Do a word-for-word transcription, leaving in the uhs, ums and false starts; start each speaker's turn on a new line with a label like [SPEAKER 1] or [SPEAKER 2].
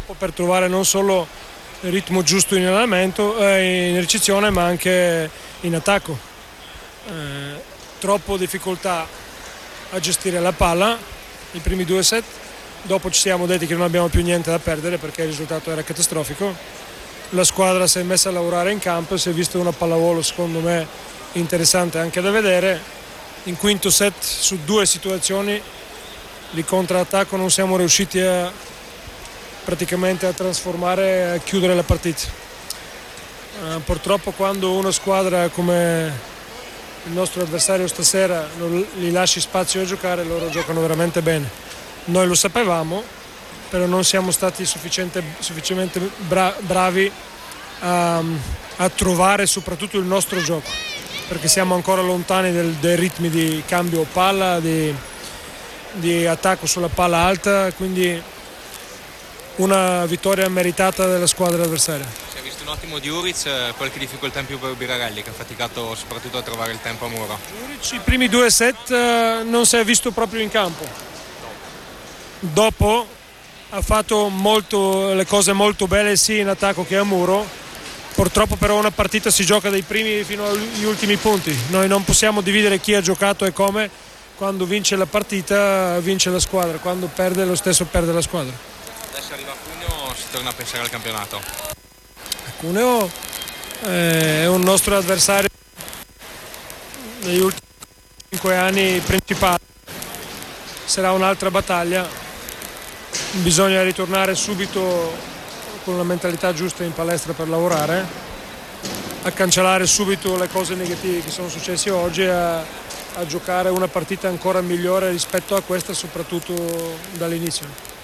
[SPEAKER 1] purtroppo per trovare non solo il ritmo giusto in allenamento, eh, in ricezione, ma anche in attacco. Eh, troppo difficoltà a gestire la palla i primi due set, dopo ci siamo detti che non abbiamo più niente da perdere perché il risultato era catastrofico. La squadra si è messa a lavorare in campo, si è visto una pallavolo secondo me interessante anche da vedere. In quinto set su due situazioni di contrattacco non siamo riusciti a praticamente a trasformare, a chiudere la partita. Uh, purtroppo quando una squadra come il nostro avversario stasera non gli lasci spazio a giocare, loro giocano veramente bene. Noi lo sapevamo, però non siamo stati sufficientemente bra- bravi a, a trovare soprattutto il nostro gioco, perché siamo ancora lontani del, dei ritmi di cambio palla, di, di attacco sulla palla alta, quindi una vittoria meritata della squadra avversaria.
[SPEAKER 2] Si è visto un ottimo di Uric, qualche difficoltà in più per Birarelli che ha faticato soprattutto a trovare il tempo a muro.
[SPEAKER 1] Uric i primi due set non si è visto proprio in campo, dopo ha fatto molto, le cose molto belle sia in attacco che a muro. Purtroppo però una partita si gioca dai primi fino agli ultimi punti, noi non possiamo dividere chi ha giocato e come. Quando vince la partita vince la squadra, quando perde lo stesso perde la squadra.
[SPEAKER 2] Adesso arriva Cuneo, si torna a pensare al campionato.
[SPEAKER 1] Cuneo eh, è un nostro avversario negli ultimi cinque anni principale, sarà un'altra battaglia, bisogna ritornare subito con la mentalità giusta in palestra per lavorare, a cancellare subito le cose negative che sono successe oggi e a, a giocare una partita ancora migliore rispetto a questa, soprattutto dall'inizio.